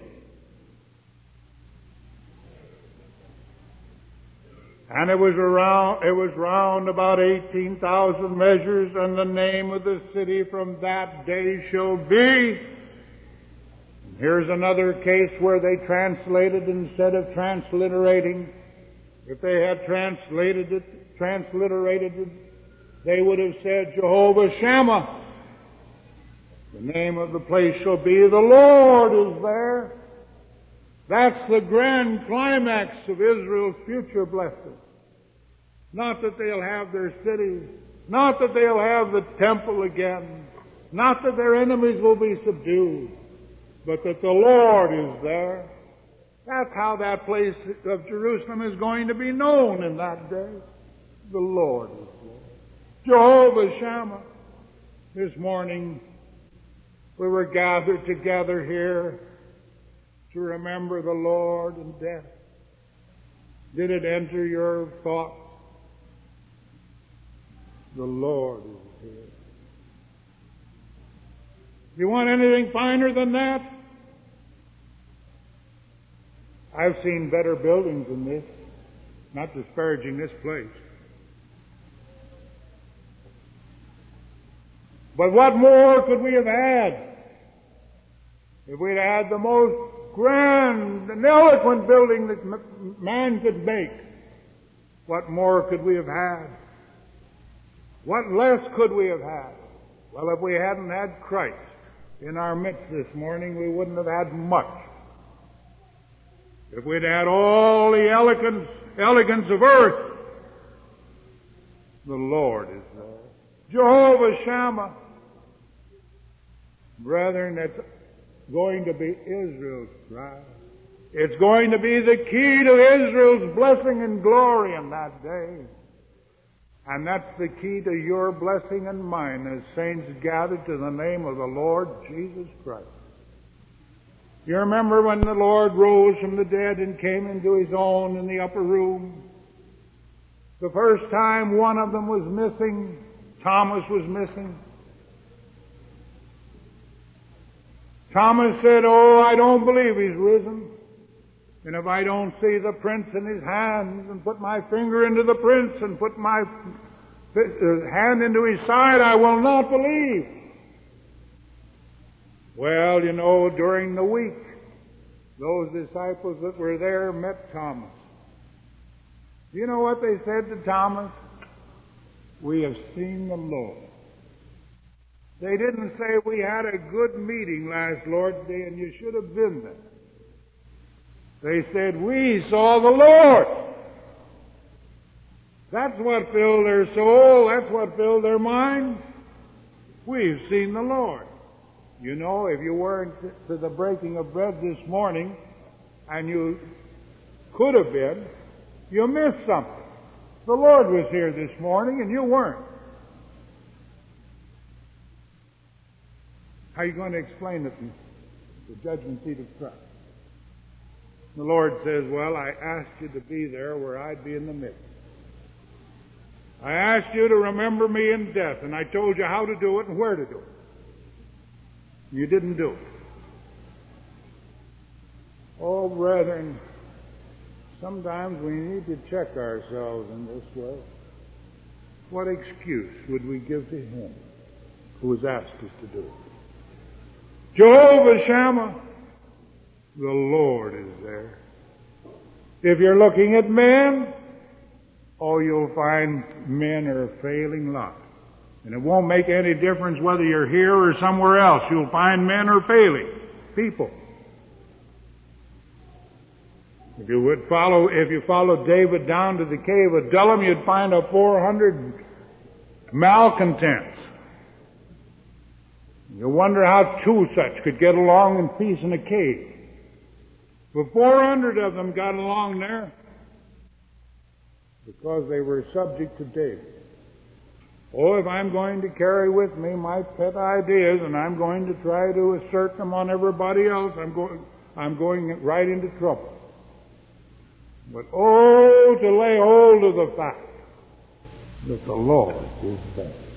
Speaker 1: And it was around, it was round about eighteen thousand measures, and the name of the city from that day shall be. Here's another case where they translated instead of transliterating. If they had translated it, transliterated it, they would have said Jehovah Shammah. The name of the place shall be the Lord is there. That's the grand climax of Israel's future blessing. Not that they'll have their cities, not that they'll have the temple again, not that their enemies will be subdued, but that the Lord is there. That's how that place of Jerusalem is going to be known in that day. The Lord is there. Jehovah Shammah. This morning, we were gathered together here to remember the Lord and death. Did it enter your thoughts? The Lord is here. You want anything finer than that? I've seen better buildings than this, not disparaging this place. But what more could we have had? If we'd had the most grand and eloquent building that m- man could make. What more could we have had? What less could we have had? Well, if we hadn't had Christ in our midst this morning, we wouldn't have had much. If we'd had all the elegance, elegance of earth, the Lord is there. Jehovah Shammah. Brethren, it's going to be Israel's cry. It's going to be the key to Israel's blessing and glory in that day. And that's the key to your blessing and mine as saints gathered to the name of the Lord Jesus Christ. You remember when the Lord rose from the dead and came into His own in the upper room? The first time one of them was missing, Thomas was missing. Thomas said, "Oh, I don't believe He's risen. And if I don't see the prints in His hands and put my finger into the prints and put my hand into His side, I will not believe." Well, you know, during the week, those disciples that were there met Thomas. Do you know what they said to Thomas? "We have seen the Lord." They didn't say, "We had a good meeting last Lord's Day and you should have been there." They said, "We saw the Lord." That's what filled their soul. That's what filled their mind. We've seen the Lord. You know, if you weren't to the breaking of bread this morning, and you could have been, you missed something. The Lord was here this morning, and you weren't. How are you going to explain it in the judgment seat of Christ? The Lord says, "Well, I asked you to be there where I'd be in the midst. I asked you to remember me in death, and I told you how to do it and where to do it. You didn't do it." Oh, brethren, sometimes we need to check ourselves in this way. What excuse would we give to Him who has asked us to do it? Jehovah Shammah, the Lord is there. If you're looking at men, oh, you'll find men are a failing lot. And it won't make any difference whether you're here or somewhere else. You'll find men are failing people. If you would follow, if you followed David down to the cave of Adullam, you'd find a four hundred malcontents. You wonder how two such could get along in peace in a cave. But four hundred of them got along there because they were subject to David. Oh, if I'm going to carry with me my pet ideas and I'm going to try to assert them on everybody else, I'm going, I'm going right into trouble. But oh, to lay hold of the fact that the Lord is there.